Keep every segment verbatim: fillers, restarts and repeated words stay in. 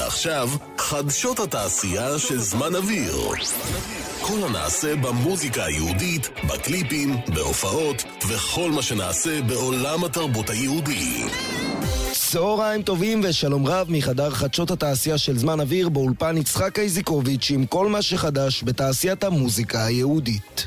ועכשיו, חדשות התעשייה של זמן אוויר. כל הנעשה במוזיקה היהודית, בקליפים, בהופעות, וכל מה שנעשה בעולם התרבות היהודי. צהריים טובים ושלום רב מחדר חדשות התעשייה של זמן אוויר באולפן יצחק איזיקוביץ' עם כל מה שחדש בתעשיית המוזיקה היהודית.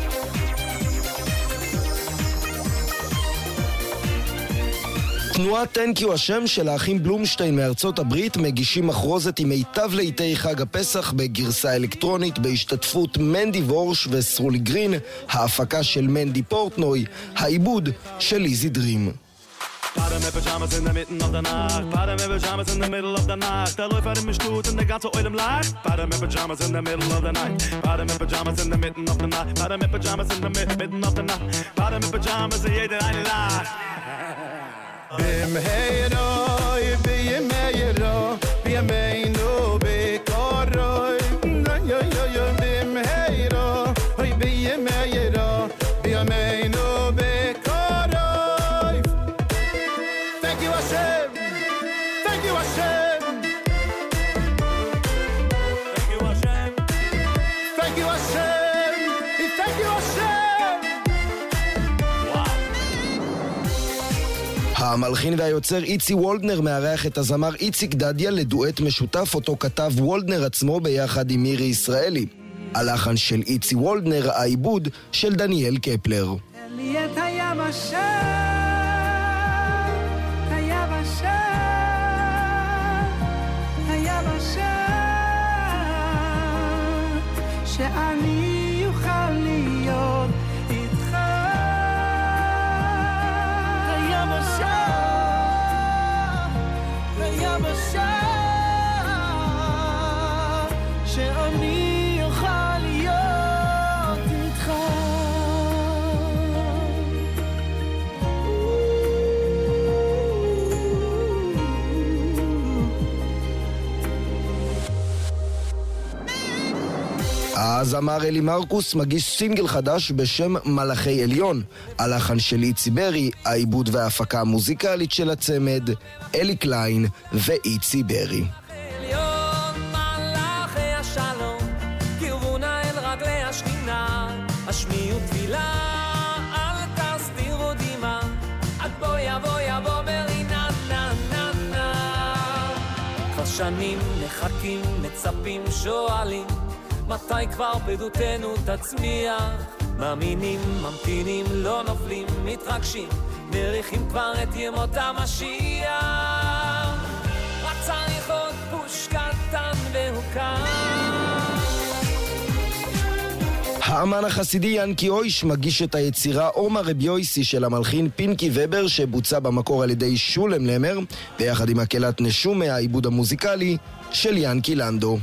תנועת Thank You השם של האחים בלומשטיין מארצות הברית מגישים מחרוזת עם מיטב לעיתי חג הפסח בגרסה אלקטרונית בהשתתפות מנדי וורש וסרולי גרין, ההפקה של מנדי פורטנוי, העיבוד של איזי דרים. Bottom of pajamas in the mitten of the night. Bottom of pajamas in the middle of the night. Der Läufer im Stut und der ganze Oil im Leicht. Bottom of pajamas in the middle of the night. Bottom of pajamas in the mitten of the night. Bottom of pajamas in the mitten of the night. Bottom of pajamas in jeder eine Lacht. Bim heiro, bim heiro, bim heiro, bekoroi. Yo yo yo, bim heiro, bim heiro, bim heiro, bekoroi. Thank you Hashem, thank you Hashem, thank you Hashem, thank you Hashem, thank you Hashem. Wow. המלחין והיוצר איצי וולדנר מארח את הזמר איציק דדיה לדואט משותף אותו כתב וולדנר עצמו ביחד עם מירי ישראלי. הלחן של איצי וולדנר, העיבוד של דניאל קפלר. אליית הים השם שאני יוכל להיות איתך הים השם, הים השם שאני יוכל להיות איתך. הזמר אלי מרקוס מגיש סינגל חדש בשם מלאכי עליון, הלחן של איצי ברי, העיבוד וההפקה המוזיקלית של הצמד אלי קליין ואיצי ברי. מלאכי השלום קרבונה אל רגלי השכינה, השמיעו תפילה אל תסתירו דמעה, עד בוא יבוא יבוא ברינה נה נה נה. כבר שנים מחכים מצפים שואלים מתי כבר בדותנו תצמיח, מאמינים, ממתינים, לא נופלים, מתרגשים, מריחים כבר את ימות המשיח. רק צריך עוד פוש קטן והוא כאן. האמן החסידי ינקי אויש מגיש את היצירה עומר רבי יויסי של המלחין פינקי ובר שבוצע במקור על ידי שולם למר ביחד עם הקהלת נשומה, העיבוד המוזיקלי של ינקי לנדו.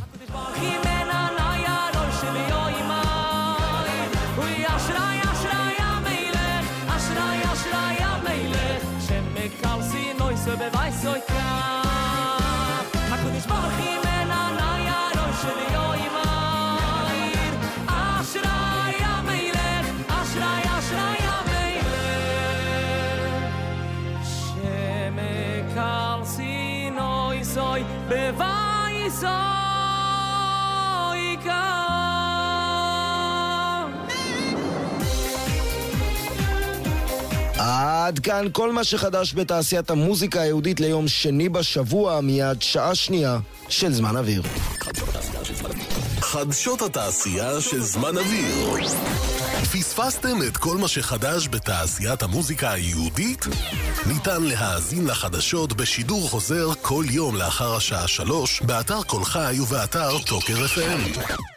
בבייס אוי כך הקודש ברכים אין עניה לא שלי אוי מאיר אשרי המלך אשרי אשרי המלך שמקר סינוי סוי בבייס אוי כך. עד כאן כל מה שחדש בתעשיית המוזיקה היהודית ליום שני בשבוע, מיד שעה שנייה של זמן אוויר. חדשות התעשייה של זמן אוויר. פספסתם את כל מה שחדש בתעשיית המוזיקה היהודית? ניתן להאזין לחדשות בשידור חוזר כל יום לאחר השעה שלוש באתר כל חי ובאתר טוקר אף אם.